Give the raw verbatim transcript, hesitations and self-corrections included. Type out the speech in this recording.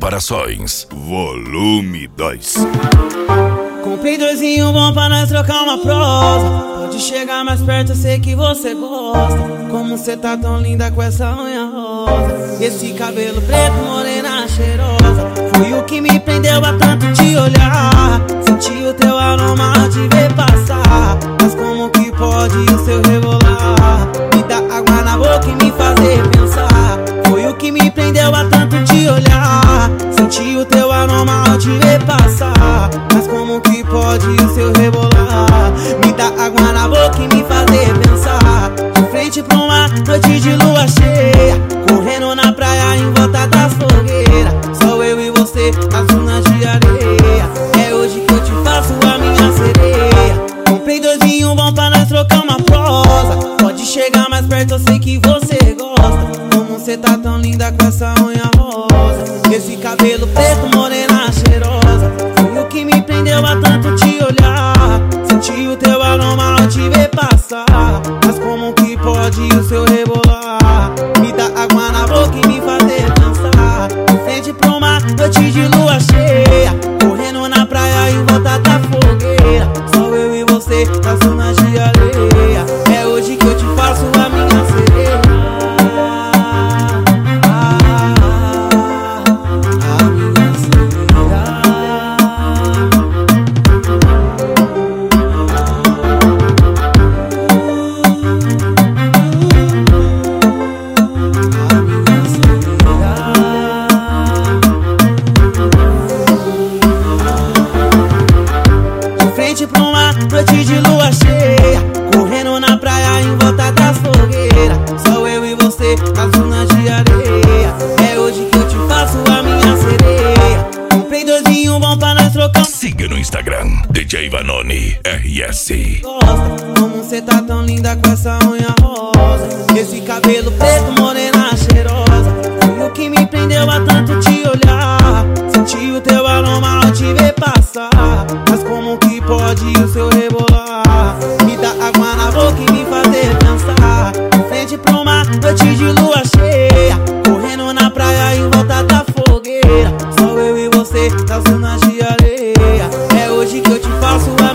Comparações, volume dois. Comprei dois em um bom pra nós trocar uma prosa. Pode chegar mais perto, eu sei que você gosta. Como cê tá tão linda com essa unha rosa, esse cabelo preto, morena cheirosa. Foi o que me prendeu a tanto te olhar. Senti o teu aroma ao te ver passar. Mas como que pode o seu rebolar me dar água na boca e me fazer pensar? Foi o que me prendeu a tanto te olhar. Senti o teu aroma ao te ver passar. Mas como que pode o seu rebolar me dar água na boca e me fazer pensar? De frente pra uma noite de lua cheia, correndo na praia em volta das fogueiras. Só eu e você nas dunas de areia. É hoje que eu te faço a minha sereia. Comprei dois em um bom pra nós trocar uma prosa. Pode chegar mais perto, eu sei que você gosta. Como cê tá tão linda com essa unha rosa, esse cabelo preto, morena cheirosa. Foi o que me prendeu a tanto te olhar. Senti o teu aroma ao te ver passar. Mas como que pode o seu rebolar me dar água na boca e me fazer pensar? De frente pra uma noite de lua cheia, correndo na praia em volta da fogueira. Só eu e você nas zonas de areia. É hoje que eu te faço a minha sereia. Pra uma noite de lua cheia, correndo na praia em volta das fogueiras. Só eu e você nas dunas de areia. É hoje que eu te faço a minha sereia. Comprei dois em um bom pra nós trocar. Siga no Instagram, D J Vanoni R S. Gosta, como cê tá tão linda com essa unha rosa, esse cabelo preto, morena cheirosa. Foi o que me prendeu a tanto te olhar. Senti o teu aroma ao te ver passar. Mas como que pode o seu rebolar me dar água na boca e me fazer pensar? De frente pra uma noite de lua cheia, correndo na praia em volta da fogueira. Só eu e você nas zonas de areia. É hoje que eu te faço a